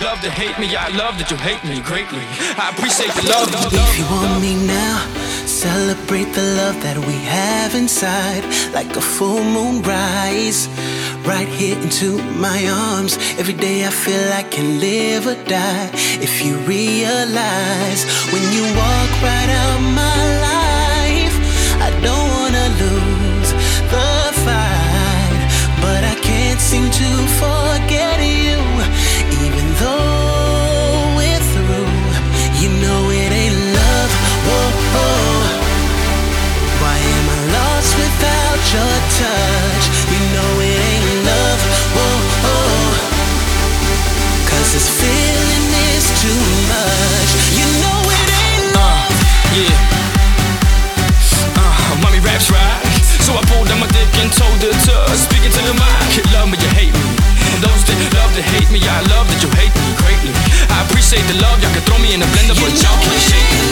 love to hate me. I love that you hate me greatly. I appreciate the love. If you want me now, celebrate the love that we have inside, like a full moon rise, right here into my arms. Every day I feel I can live or die. If you realize when you walk right out my life, I don't wanna lose the fight, but I can't seem to forget you. Even though we're through, you know it ain't love. Whoa, whoa. Why am I lost without your touch? You know it ain't love. Whoa, whoa. 'Cause this feeling is too much. You know it ain't love. Yeah. Mommy raps right. So I pulled down my dick and told her to speak it to the mic. You love me, you hate me. Those that love to hate me, I love that you hate me greatly. I appreciate the love. Y'all can throw me in a blender, but y'all can't shake me.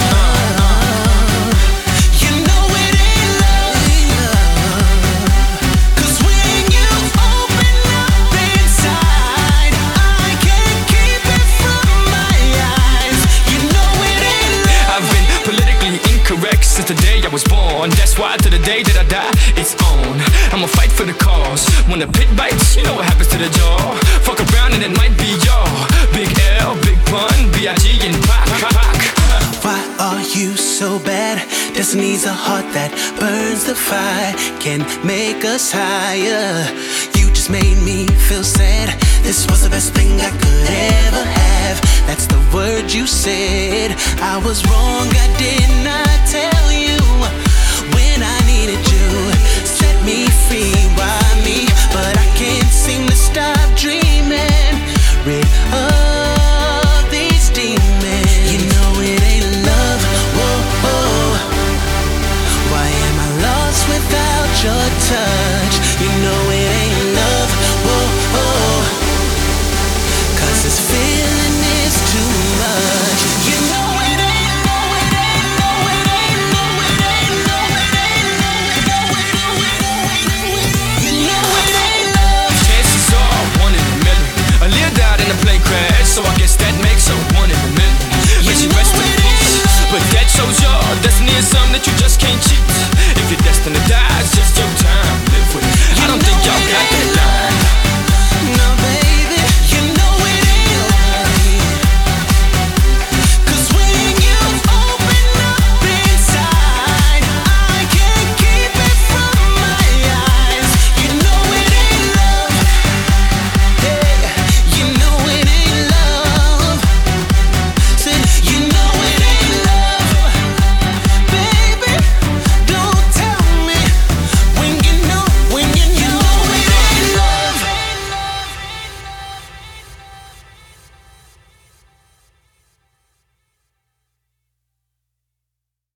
You know it ain't love. 'Cause when you open up inside, I can't keep it from my eyes. You know it ain't love. I've been politically incorrect since the day I was born. That's why to the day that I die, it's on. I'ma fight for the cause. When the pit bites, you know what happens to the jaw. Fuck around and it might be y'all. Big L, Big Pun, B.I.G. and Pac. Why are you so bad? Destiny's a heart that burns the fire, can make us higher. You just made me feel sad. This was the best thing I could ever have. That's the word you said. I was wrong, I did not tell you when I needed you. Set me free, why me? But I can't seem